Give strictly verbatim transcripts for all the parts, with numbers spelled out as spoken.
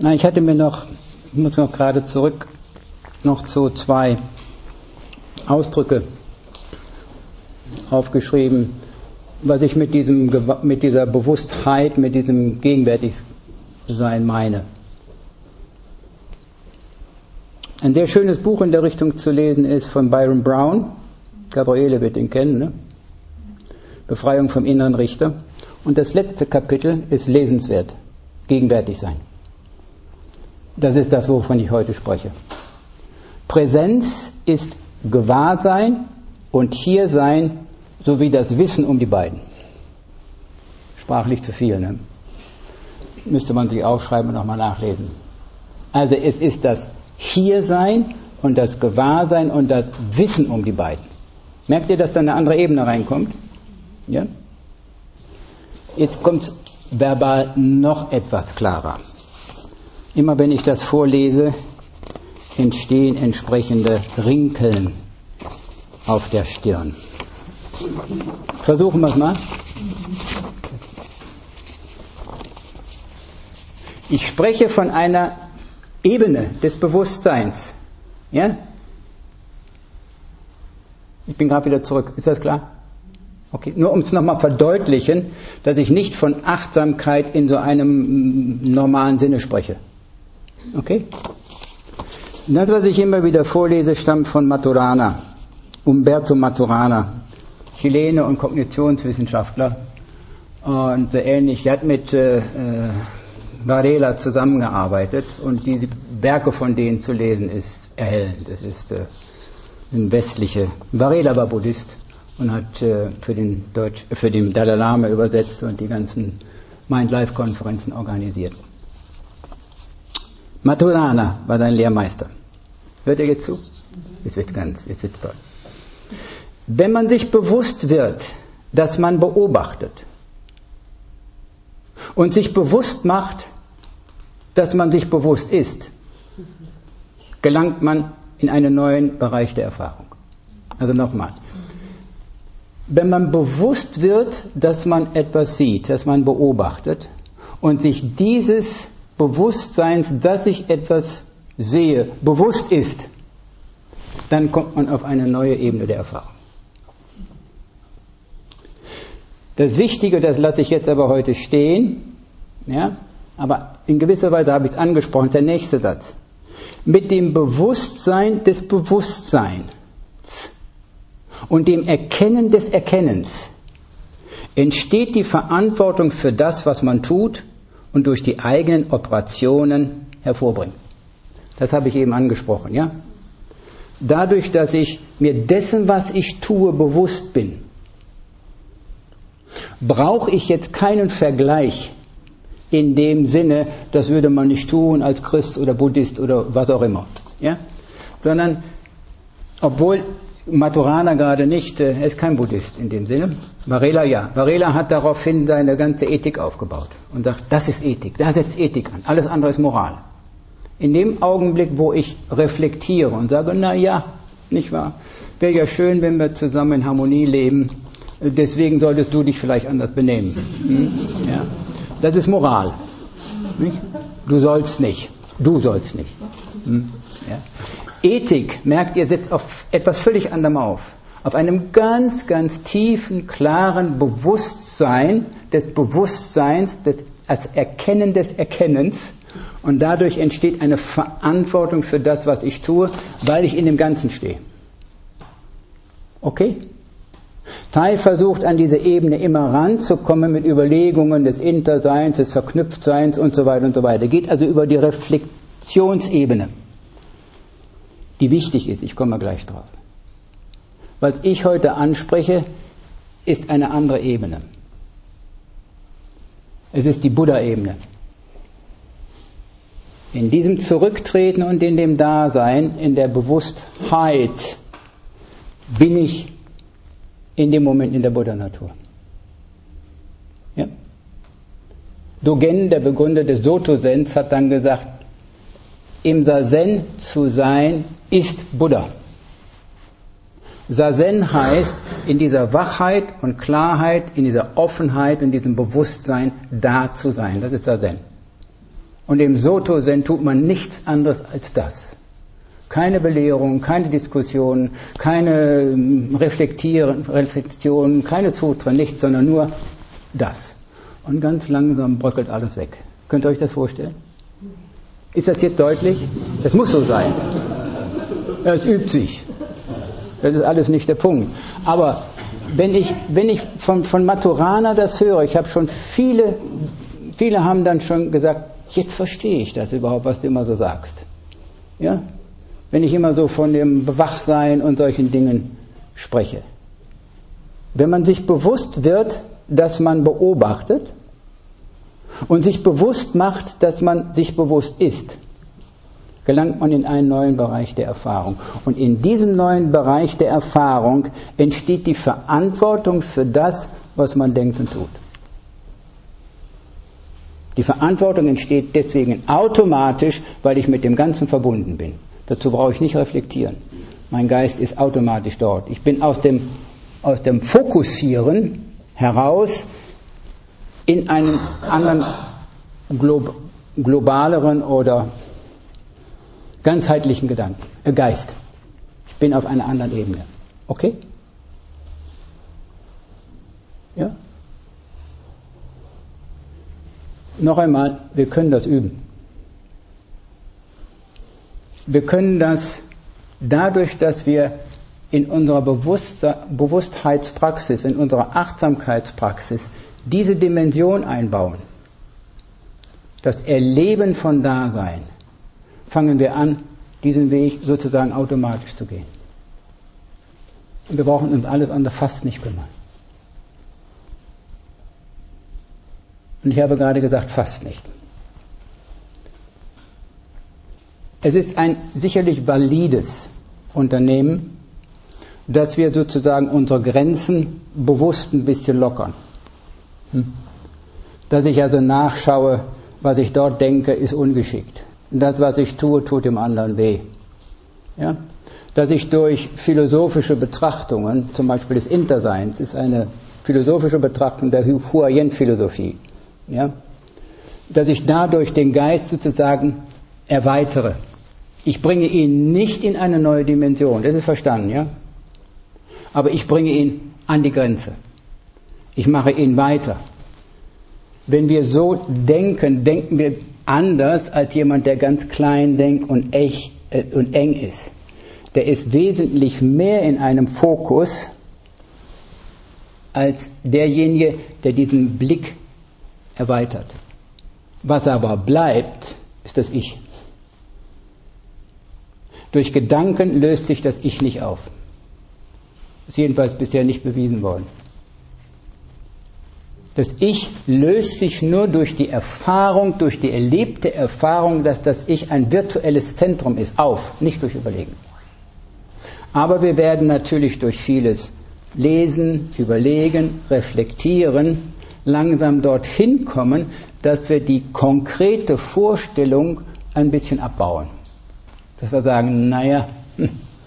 Na, ich hatte mir noch, ich muss noch gerade zurück, noch zu zwei Ausdrücke aufgeschrieben, was ich mit diesem, mit dieser Bewusstheit, mit diesem Gegenwärtigsein meine. Ein sehr schönes Buch in der Richtung zu lesen ist von Byron Brown. Gabriele wird ihn kennen, ne? Befreiung vom inneren Richter. Und das letzte Kapitel ist lesenswert. Gegenwärtig sein. Das ist das, wovon ich heute spreche. Präsenz ist Gewahrsein und Hiersein sowie das Wissen um die beiden. Sprachlich zu viel, ne? Müsste man sich aufschreiben und nochmal nachlesen. Also es ist das Hiersein und das Gewahrsein und das Wissen um die beiden. Merkt ihr, dass da eine andere Ebene reinkommt? Ja? Jetzt kommt verbal noch etwas klarer. Immer wenn ich das vorlese, entstehen entsprechende Rinkeln auf der Stirn. Versuchen wir es mal. Ich spreche von einer Ebene des Bewusstseins. Ja? Ich bin gerade wieder zurück. Ist das klar? Okay. Nur um es nochmal verdeutlichen, dass ich nicht von Achtsamkeit in so einem normalen Sinne spreche. Okay? Das, was ich immer wieder vorlese, stammt von Maturana. Umberto Maturana. Chilene und Kognitionswissenschaftler. Und so ähnlich. Er hat mit äh, Varela zusammengearbeitet und die Werke von denen zu lesen ist erhellend. Das ist äh, ein westlicher. Varela war Buddhist und hat äh, für den Deutsch, für den Dalai Lama übersetzt und die ganzen Mind-Life-Konferenzen organisiert. Maturana war sein Lehrmeister. Hört ihr jetzt zu? Jetzt wird's ganz, jetzt wird's toll. Wenn man sich bewusst wird, dass man beobachtet und sich bewusst macht, dass man sich bewusst ist, gelangt man in einen neuen Bereich der Erfahrung. Also nochmal. Wenn man bewusst wird, dass man etwas sieht, dass man beobachtet und sich dieses Bewusstseins, dass ich etwas sehe, bewusst ist, dann kommt man auf eine neue Ebene der Erfahrung. Das Wichtige, das lasse ich jetzt aber heute stehen, ja, aber in gewisser Weise habe ich es angesprochen, der nächste Satz. Mit dem Bewusstsein des Bewusstseins und dem Erkennen des Erkennens entsteht die Verantwortung für das, was man tut und durch die eigenen Operationen hervorbringt. Das habe ich eben angesprochen, ja? Dadurch, dass ich mir dessen, was ich tue, bewusst bin, brauche ich jetzt keinen Vergleich in dem Sinne, das würde man nicht tun als Christ oder Buddhist oder was auch immer. Ja? Sondern, obwohl Maturana gerade nicht, er ist kein Buddhist in dem Sinne, Varela ja. Varela hat daraufhin seine ganze Ethik aufgebaut und sagt, das ist Ethik, da setzt Ethik an, alles andere ist Moral. In dem Augenblick, wo ich reflektiere und sage, na ja, nicht wahr, wäre ja schön, wenn wir zusammen in Harmonie leben, deswegen solltest du dich vielleicht anders benehmen. Hm? Ja. Das ist Moral. Nicht? Du sollst nicht. Du sollst nicht. Hm? Ja. Ethik, merkt ihr, setzt auf etwas völlig anderem auf. Auf einem ganz, ganz tiefen, klaren Bewusstsein des Bewusstseins, des, als Erkennen des Erkennens. Und dadurch entsteht eine Verantwortung für das, was ich tue, weil ich in dem Ganzen stehe. Okay? Thay versucht an diese Ebene immer ranzukommen mit Überlegungen des Interseins, des Verknüpftseins und so weiter und so weiter. Geht also über die Reflexionsebene, die wichtig ist. Ich komme mal gleich drauf. Was ich heute anspreche, ist eine andere Ebene. Es ist die Buddha-Ebene. In diesem Zurücktreten und in dem Dasein, in der Bewusstheit, bin ich in dem Moment in der Buddha-Natur. Ja? Dogen, der Begründer des Soto-Zens, hat dann gesagt, im Sazen zu sein ist Buddha. Sazen heißt, in dieser Wachheit und Klarheit, in dieser Offenheit, in diesem Bewusstsein da zu sein. Das ist Sazen. Und im Soto-Zen tut man nichts anderes als das. Keine Belehrung, keine Diskussion, keine Reflektieren, Reflexion, keine Sutra, nichts, sondern nur das. Und ganz langsam bröckelt alles weg. Könnt ihr euch das vorstellen? Ist das jetzt deutlich? Das muss so sein. Es übt sich. Das ist alles nicht der Punkt. Aber wenn ich, wenn ich von, von Maturana das höre, ich habe schon viele, viele haben dann schon gesagt, jetzt verstehe ich das überhaupt, was du immer so sagst. Ja? Wenn ich immer so von dem Bewachsein und solchen Dingen spreche. Wenn man sich bewusst wird, dass man beobachtet und sich bewusst macht, dass man sich bewusst ist, gelangt man in einen neuen Bereich der Erfahrung. Und in diesem neuen Bereich der Erfahrung entsteht die Verantwortung für das, was man denkt und tut. Die Verantwortung entsteht deswegen automatisch, weil ich mit dem Ganzen verbunden bin. Dazu brauche ich nicht reflektieren. Mein Geist ist automatisch dort. Ich bin aus dem, aus dem Fokussieren heraus in einen anderen Glo- globaleren oder ganzheitlichen Gedanken, äh Geist. Ich bin auf einer anderen Ebene. Okay? Ja? Noch einmal, wir können das üben. Wir können das dadurch, dass wir in unserer Bewusstheitspraxis, in unserer Achtsamkeitspraxis diese Dimension einbauen, das Erleben von Dasein, fangen wir an, diesen Weg sozusagen automatisch zu gehen. Und wir brauchen uns alles andere fast nicht kümmern. Und ich habe gerade gesagt, fast nicht. Es ist ein sicherlich valides Unternehmen, dass wir sozusagen unsere Grenzen bewusst ein bisschen lockern. Hm? Dass ich also nachschaue, was ich dort denke, ist ungeschickt. Das, was ich tue, tut dem anderen weh. Ja? Dass ich durch philosophische Betrachtungen, zum Beispiel des Interseins, ist eine philosophische Betrachtung der Huayen-Philosophie, ja? Dass ich dadurch den Geist sozusagen erweitere. Ich bringe ihn nicht in eine neue Dimension, das ist verstanden, ja? Aber ich bringe ihn an die Grenze. Ich mache ihn weiter. Wenn wir so denken, denken wir anders als jemand, der ganz klein denkt und echt äh, und eng ist. Der ist wesentlich mehr in einem Fokus als derjenige, der diesen Blick erweitert. Was aber bleibt, ist das Ich. Durch Gedanken löst sich das Ich nicht auf. Ist jedenfalls bisher nicht bewiesen worden. Das Ich löst sich nur durch die Erfahrung, durch die erlebte Erfahrung, dass das Ich ein virtuelles Zentrum ist, auf, nicht durch Überlegen. Aber wir werden natürlich durch vieles Lesen, Überlegen, Reflektieren langsam dorthin kommen, dass wir die konkrete Vorstellung ein bisschen abbauen. Dass wir sagen, naja, hm,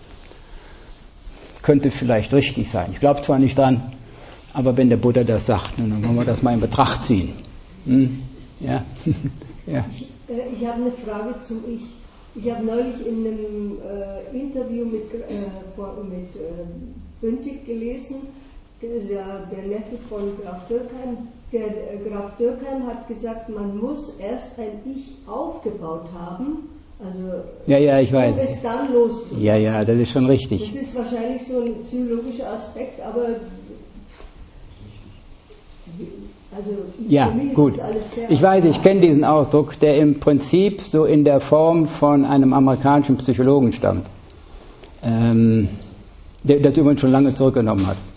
könnte vielleicht richtig sein. Ich glaube zwar nicht dran, aber wenn der Buddha das sagt, dann wollen wir das mal in Betracht ziehen. Hm? Ja. Ja. Ich, äh, ich habe eine Frage zum Ich. Ich habe neulich in einem äh, Interview mit, äh, von, mit äh, Bündig gelesen, der ist ja der Neffe von Graf Dürkheim. Der äh, Graf Dürkheim hat gesagt, man muss erst ein Ich aufgebaut haben, also ja, ja, ich weiß. um es dann loszulassen. Ja, ja, das ist schon richtig. Das ist wahrscheinlich so ein psychologischer Aspekt, aber also ja, gut. Ich weiß, ich kenne diesen Ausdruck, der im Prinzip so in der Form von einem amerikanischen Psychologen stammt, ähm, der das übrigens schon lange zurückgenommen hat.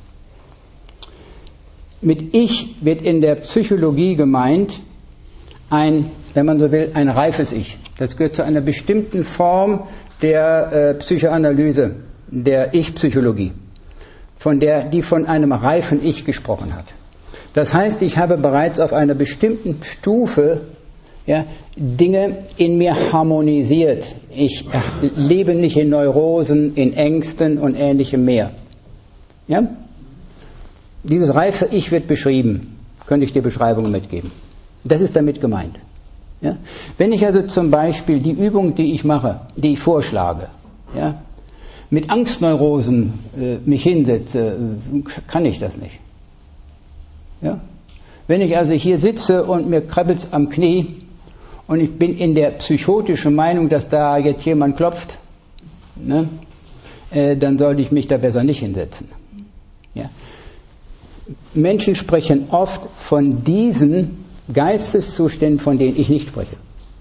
Mit Ich wird in der Psychologie gemeint ein, wenn man so will, ein reifes Ich. Das gehört zu einer bestimmten Form der äh, Psychoanalyse, der Ich-Psychologie, von der, die von einem reifen Ich gesprochen hat. Das heißt, ich habe bereits auf einer bestimmten Stufe ja, Dinge in mir harmonisiert. Ich lebe nicht in Neurosen, in Ängsten und Ähnlichem mehr. Ja? Dieses reife Ich wird beschrieben. Könnte ich dir Beschreibungen mitgeben. Das ist damit gemeint. Ja? Wenn ich also zum Beispiel die Übung, die ich mache, die ich vorschlage, ja, mit Angstneurosen äh, mich hinsetze, äh, kann ich das nicht. Ja? Wenn ich also hier sitze und mir krabbelt es am Knie und ich bin in der psychotischen Meinung, dass da jetzt jemand klopft, ne, äh, dann sollte ich mich da besser nicht hinsetzen. Ja? Menschen sprechen oft von diesen Geisteszuständen, von denen ich nicht spreche.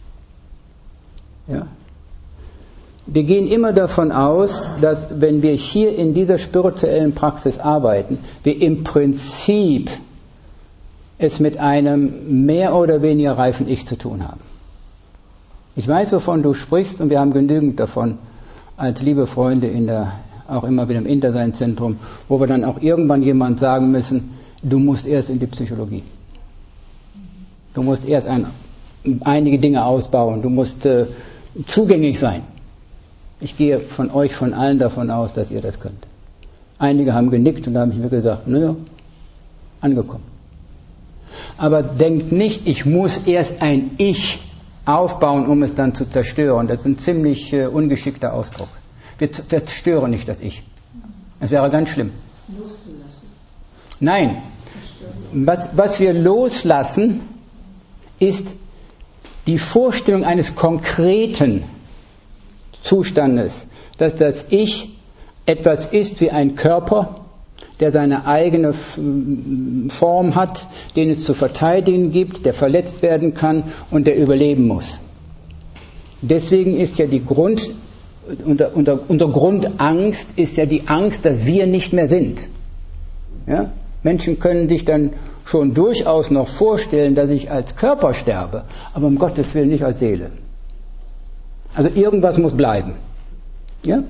Ja? Wir gehen immer davon aus, dass wenn wir hier in dieser spirituellen Praxis arbeiten, wir im Prinzip es mit einem mehr oder weniger reifen Ich zu tun haben. Ich weiß, wovon du sprichst, und wir haben genügend davon als liebe Freunde in der, auch immer wieder im Interseinszentrum, wo wir dann auch irgendwann jemand sagen müssen, du musst erst in die Psychologie. Du musst erst ein, einige Dinge ausbauen, du musst äh, zugänglich sein. Ich gehe von euch, von allen davon aus, dass ihr das könnt. Einige haben genickt und da habe ich mir gesagt, naja, angekommen. Aber denkt nicht, ich muss erst ein Ich aufbauen, um es dann zu zerstören. Das ist ein ziemlich äh, ungeschickter Ausdruck. Wir zerstören nicht das Ich. Das wäre ganz schlimm. Loszulassen. Nein. Was, was wir loslassen, ist die Vorstellung eines konkreten Zustandes, dass das Ich etwas ist wie ein Körper, der seine eigene Form hat, den es zu verteidigen gibt, der verletzt werden kann und der überleben muss. Deswegen ist ja die Grund, unter, unter, unter Grundangst ist ja die Angst, dass wir nicht mehr sind. Ja? Menschen können sich dann schon durchaus noch vorstellen, dass ich als Körper sterbe, aber um Gottes Willen nicht als Seele. Also irgendwas muss bleiben. Ja?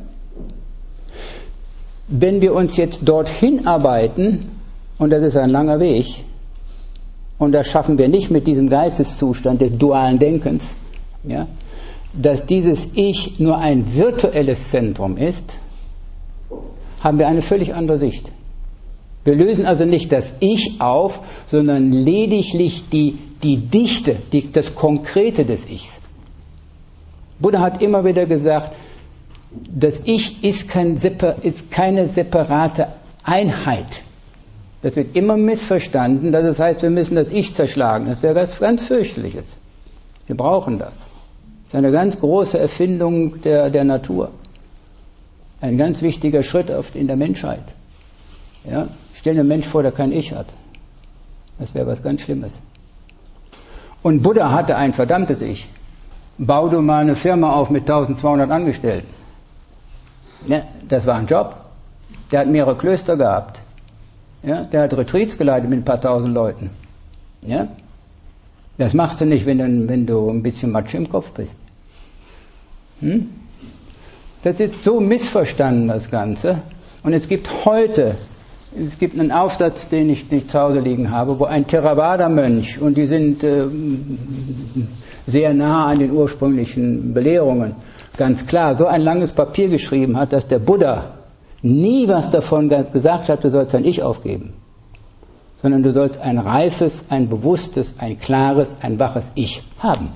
Wenn wir uns jetzt dorthin arbeiten, und das ist ein langer Weg, und das schaffen wir nicht mit diesem Geisteszustand des dualen Denkens, ja, dass dieses Ich nur ein virtuelles Zentrum ist, haben wir eine völlig andere Sicht. Wir lösen also nicht das Ich auf, sondern lediglich die, die Dichte, die, das Konkrete des Ichs. Buddha hat immer wieder gesagt, das Ich ist, kein, ist keine separate Einheit. Das wird immer missverstanden, dass es heißt, wir müssen das Ich zerschlagen. Das wäre ganz, ganz fürchterliches. Wir brauchen das. Das ist eine ganz große Erfindung der, der Natur. Ein ganz wichtiger Schritt auf, in der Menschheit. Ja? Stell dir einen Mensch vor, der kein Ich hat. Das wäre was ganz Schlimmes. Und Buddha hatte ein verdammtes Ich. Bau du mal eine Firma auf mit eintausendzweihundert Angestellten. Ja, das war ein Job. Der hat mehrere Klöster gehabt. Ja, der hat Retreats geleitet mit ein paar tausend Leuten. Ja? Das machst du nicht, wenn du, wenn du ein bisschen Matsch im Kopf bist. Hm? Das ist so missverstanden, das Ganze. Und es gibt heute, es gibt einen Aufsatz, den ich, den ich zu Hause liegen habe, wo ein Theravada-Mönch, und die sind äh, sehr nah an den ursprünglichen Belehrungen, ganz klar, so ein langes Papier geschrieben hat, dass der Buddha nie was davon gesagt hat, du sollst dein Ich aufgeben, sondern du sollst ein reifes, ein bewusstes, ein klares, ein waches Ich haben.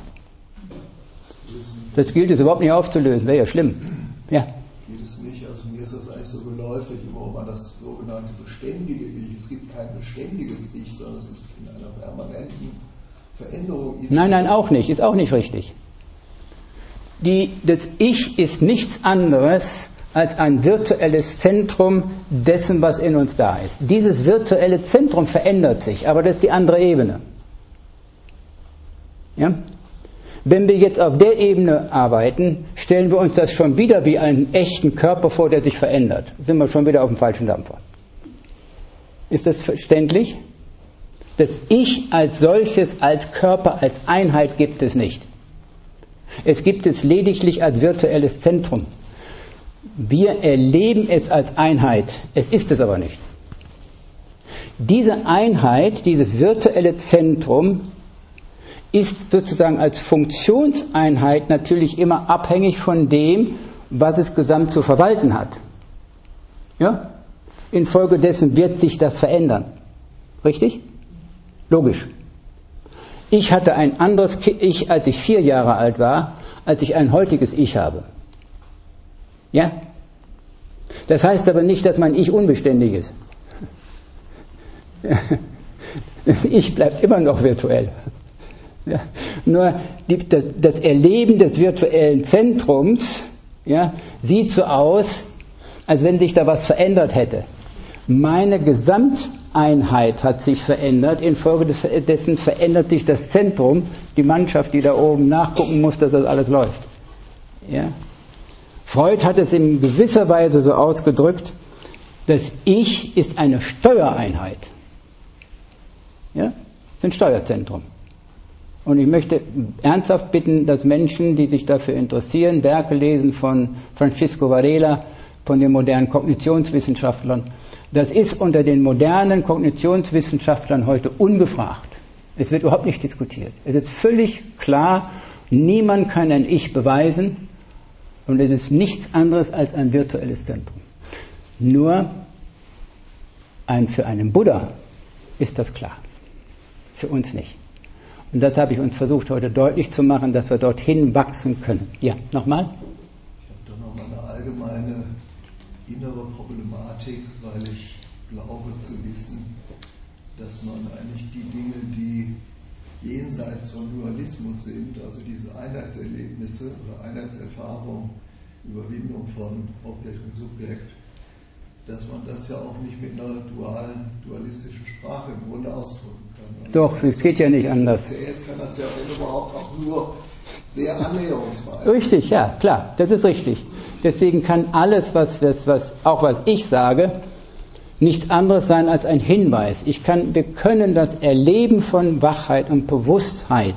Das gilt es überhaupt nicht aufzulösen, wäre ja schlimm. Ja. Geht es nicht, also mir ist das eigentlich so geläufig, immer um das sogenannte beständige Ich. Es gibt kein beständiges Ich, sondern es ist in einer permanenten Veränderung. Nein, nein, auch nicht, ist auch nicht richtig. Die, das Ich ist nichts anderes als ein virtuelles Zentrum dessen, was in uns da ist. Dieses virtuelle Zentrum verändert sich, aber das ist die andere Ebene. Ja? Wenn wir jetzt auf der Ebene arbeiten, stellen wir uns das schon wieder wie einen echten Körper vor, der sich verändert. Sind wir schon wieder auf dem falschen Dampfer. Ist das verständlich? Das Ich als solches, als Körper, als Einheit gibt es nicht. Es gibt es lediglich als virtuelles Zentrum. Wir erleben es als Einheit. Es ist es aber nicht. Diese Einheit, dieses virtuelle Zentrum, ist sozusagen als Funktionseinheit natürlich immer abhängig von dem, was es gesamt zu verwalten hat. Ja? Infolgedessen wird sich das verändern. Richtig? Logisch. Ich hatte ein anderes Ich, als ich vier Jahre alt war, als ich ein heutiges Ich habe. Ja? Das heißt aber nicht, dass mein Ich unbeständig ist. Ich bleibt immer noch virtuell. Ja? Nur die, das, das Erleben des virtuellen Zentrums, ja, sieht so aus, als wenn sich da was verändert hätte. Meine Gesamteinheit hat sich verändert, infolgedessen verändert sich das Zentrum, die Mannschaft, die da oben nachgucken muss, dass das alles läuft. Ja? Freud hat es in gewisser Weise so ausgedrückt, das Ich ist eine Steuereinheit. Ja? Das ist ein Steuerzentrum. Und ich möchte ernsthaft bitten, dass Menschen, die sich dafür interessieren, Werke lesen von Francisco Varela, von den modernen Kognitionswissenschaftlern. Das ist unter den modernen Kognitionswissenschaftlern heute ungefragt. Es wird überhaupt nicht diskutiert. Es ist völlig klar, niemand kann ein Ich beweisen und es ist nichts anderes als ein virtuelles Zentrum. Nur ein, für einen Buddha ist das klar. Für uns nicht. Und das habe ich uns versucht heute deutlich zu machen, dass wir dorthin wachsen können. Ja, nochmal? Ich habe da nochmal eine allgemeine innere Problematik, weil ich glaube zu wissen, dass man eigentlich die Dinge, die jenseits von Dualismus sind, also diese Einheitserlebnisse oder Einheitserfahrung, Überwindung von Objekt und Subjekt, dass man das ja auch nicht mit einer dualen, dualistischen Sprache im Grunde ausdrücken kann. Und doch, es geht ja nicht anders. Jetzt kann das ja überhaupt auch nur sehr annäherungsweise. Richtig, ja, klar, das ist richtig. Deswegen kann alles, was, was, was, auch was ich sage, nichts anderes sein als ein Hinweis. Ich kann, wir können das Erleben von Wachheit und Bewusstheit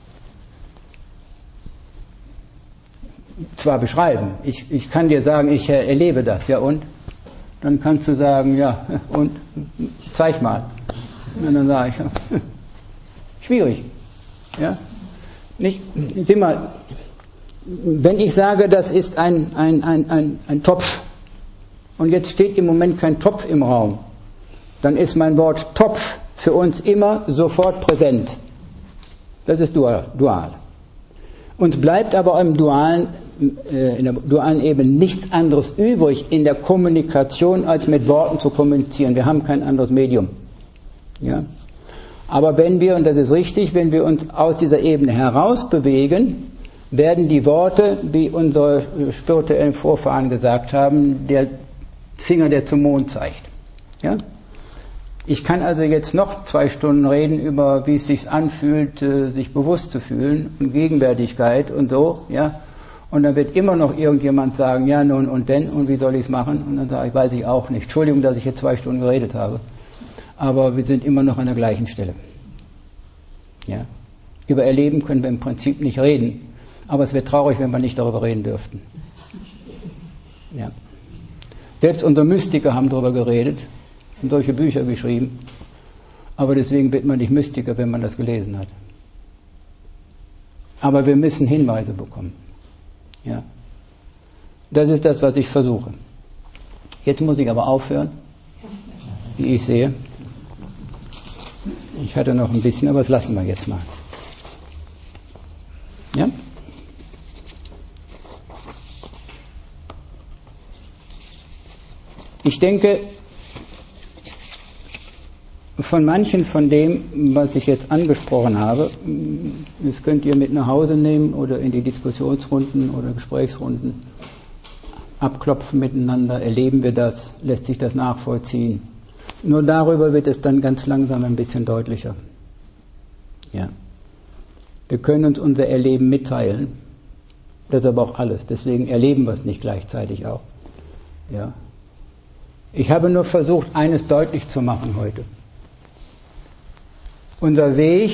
zwar beschreiben. Ich, ich kann dir sagen, ich erlebe das, ja und? Dann kannst du sagen, ja, und? Zeig mal. Und dann sage ich, schwierig. Ja? Nicht, sieh mal, wenn ich sage, das ist ein, ein, ein, ein, ein Topf und jetzt steht im Moment kein Topf im Raum, dann ist mein Wort Topf für uns immer sofort präsent. Das ist dual. dual. Uns bleibt aber im dualen, äh, in der dualen Ebene nichts anderes übrig in der Kommunikation, als mit Worten zu kommunizieren. Wir haben kein anderes Medium. Ja? Aber wenn wir, und das ist richtig, wenn wir uns aus dieser Ebene heraus bewegen, werden die Worte, wie unsere spirituellen Vorfahren gesagt haben, der Finger, der zum Mond zeigt. Ja? Ich kann also jetzt noch zwei Stunden reden über, wie es sich anfühlt, sich bewusst zu fühlen und Gegenwärtigkeit und so, ja. Und dann wird immer noch irgendjemand sagen, ja nun und denn und wie soll ich es machen? Und dann sage ich, weiß ich auch nicht. Entschuldigung, dass ich jetzt zwei Stunden geredet habe. Aber wir sind immer noch an der gleichen Stelle. Ja. Über Erleben können wir im Prinzip nicht reden. Aber es wäre traurig, wenn wir nicht darüber reden dürften. Ja. Selbst unsere Mystiker haben darüber geredet, haben solche Bücher geschrieben. Aber deswegen wird man nicht Mystiker, wenn man das gelesen hat. Aber wir müssen Hinweise bekommen. Ja. Das ist das, was ich versuche. Jetzt muss ich aber aufhören, wie ich sehe. Ich hatte noch ein bisschen, aber das lassen wir jetzt mal. Ja? Ich denke, von manchen von dem, was ich jetzt angesprochen habe, das könnt ihr mit nach Hause nehmen oder in die Diskussionsrunden oder Gesprächsrunden abklopfen miteinander, erleben wir das, lässt sich das nachvollziehen. Nur darüber wird es dann ganz langsam ein bisschen deutlicher. Ja. Wir können uns unser Erleben mitteilen, das ist aber auch alles, deswegen erleben wir es nicht gleichzeitig auch. Ja. Ich habe nur versucht, eines deutlich zu machen heute. Unser Weg,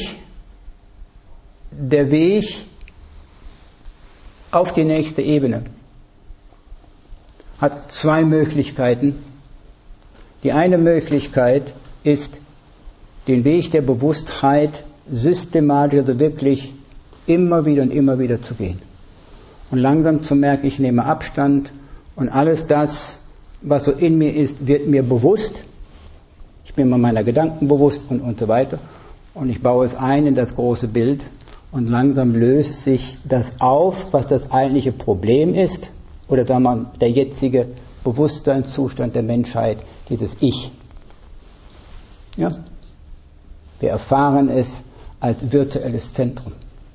der Weg auf die nächste Ebene, hat zwei Möglichkeiten. Die eine Möglichkeit ist, den Weg der Bewusstheit systematisch, also wirklich immer wieder und immer wieder zu gehen. Und langsam zu merken, ich nehme Abstand und alles das, was so in mir ist, wird mir bewusst. Ich bin mir meiner Gedanken bewusst und, und so weiter. und ich baue es ein in das große Bild und langsam löst sich das auf, was das eigentliche Problem ist, oder sagen wir mal, der jetzige Bewusstseinszustand der Menschheit, dieses Ich. Ja? Wir erfahren es als virtuelles Zentrum.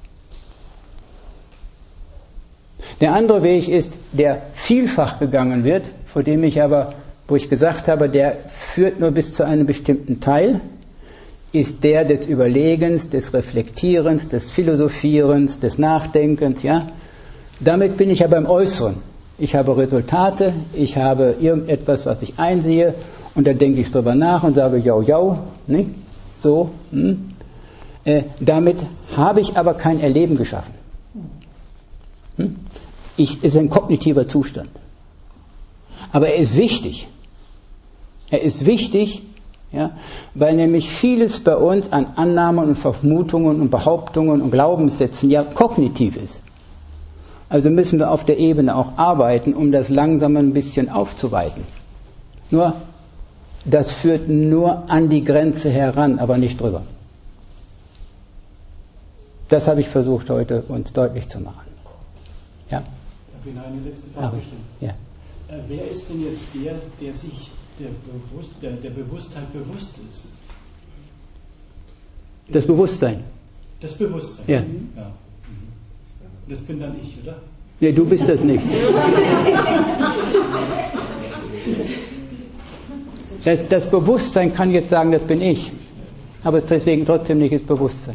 Der andere Weg ist, der vielfach gegangen wird, vor dem ich aber, wo ich gesagt habe, der führt nur bis zu einem bestimmten Teil, ist der des Überlegens, des Reflektierens, des Philosophierens, des Nachdenkens. Ja? Damit bin ich ja beim Äußeren. Ich habe Resultate, ich habe irgendetwas, was ich einsehe, und da denke ich drüber nach und sage, jau, jau, nicht? So. Hm? Äh, damit habe ich aber kein Erleben geschaffen. Hm? Ich, es ist ein kognitiver Zustand. Aber er ist wichtig. Er ist wichtig, ja, weil nämlich vieles bei uns an Annahmen und Vermutungen und Behauptungen und Glaubenssätzen ja kognitiv ist. Also müssen wir auf der Ebene auch arbeiten, um das langsam ein bisschen aufzuweiten. Nur, das führt nur an die Grenze heran, aber nicht drüber. Das habe ich versucht heute uns deutlich zu machen. Ja? Darf ich noch eine letzte Frage stellen? Ja. Äh, wer ist denn jetzt der, der sich der, Bewusst, der, der Bewusstheit bewusst ist? Das Bewusstsein. Das Bewusstsein? Ja. Ja. Das bin dann ich, oder? Nee, du bist das nicht. Das, das Bewusstsein kann jetzt sagen, das bin ich. Aber deswegen trotzdem nicht das Bewusstsein.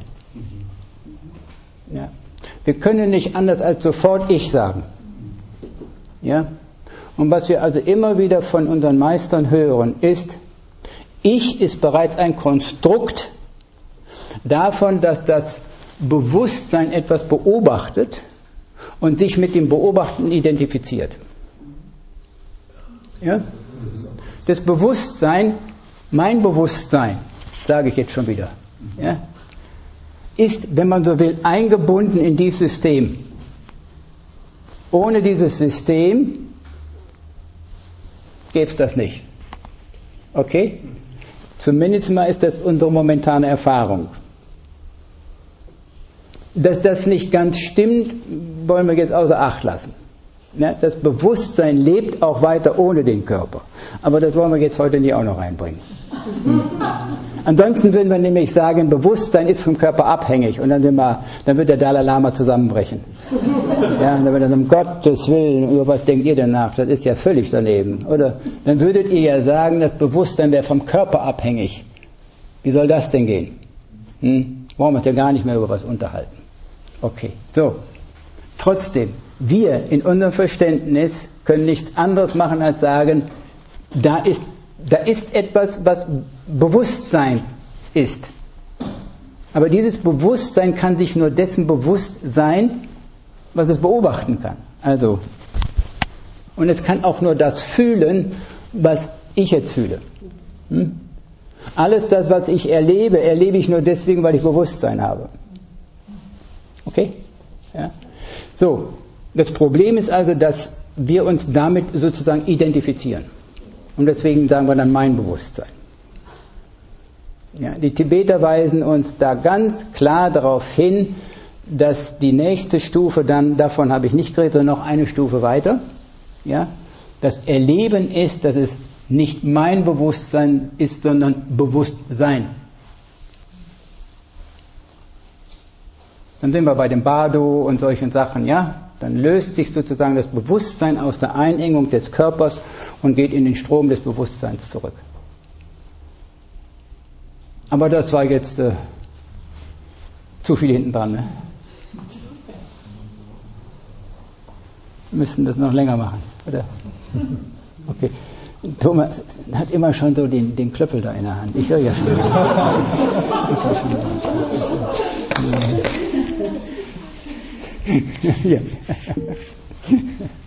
Ja. Wir können nicht anders als sofort ich sagen. Ja? Und was wir also immer wieder von unseren Meistern hören, ist, ich ist bereits ein Konstrukt davon, dass das Bewusstsein etwas beobachtet und sich mit dem Beobachten identifiziert. Ja? Das Bewusstsein, mein Bewusstsein, sage ich jetzt schon wieder, ja, ist, wenn man so will, eingebunden in dieses System. Ohne dieses System gäbe es das nicht. Okay? Zumindest mal ist das unsere momentane Erfahrung. Dass das nicht ganz stimmt, wollen wir jetzt außer Acht lassen. Das Bewusstsein lebt auch weiter ohne den Körper. Aber das wollen wir jetzt heute nicht auch noch reinbringen. Hm. Ansonsten würden wir nämlich sagen, Bewusstsein ist vom Körper abhängig. Und dann, sind wir, dann wird der Dalai Lama zusammenbrechen. Ja, dann wird er sagen, um Gottes Willen, über was denkt ihr denn nach? Das ist ja völlig daneben. Oder dann würdet ihr ja sagen, das Bewusstsein wäre vom Körper abhängig. Wie soll das denn gehen? Hm? Wollen wir uns ja gar nicht mehr über was unterhalten. Okay, so. Trotzdem, wir in unserem Verständnis können nichts anderes machen als sagen, da ist, da ist etwas, was Bewusstsein ist. Aber dieses Bewusstsein kann sich nur dessen bewusst sein, was es beobachten kann. Also, und es kann auch nur das fühlen, was ich jetzt fühle. Hm? Alles das, was ich erlebe, erlebe ich nur deswegen, weil ich Bewusstsein habe. Okay? Ja? So, das Problem ist also, dass wir uns damit sozusagen identifizieren. Und deswegen sagen wir dann mein Bewusstsein. Ja, die Tibeter weisen uns da ganz klar darauf hin, dass die nächste Stufe dann, davon habe ich nicht geredet, sondern noch eine Stufe weiter, ja, das Erleben ist, dass es nicht mein Bewusstsein ist, sondern Bewusstsein. Dann sind wir bei dem Bardo und solchen Sachen, ja. Dann löst sich sozusagen das Bewusstsein aus der Einengung des Körpers und geht in den Strom des Bewusstseins zurück. Aber das war jetzt äh, zu viel hinten dran. Ne? Wir müssen das noch länger machen, oder? Okay. Thomas hat immer schon so den, den Klöppel da in der Hand. Ich höre ja schon. Ist ja schon da. Ja.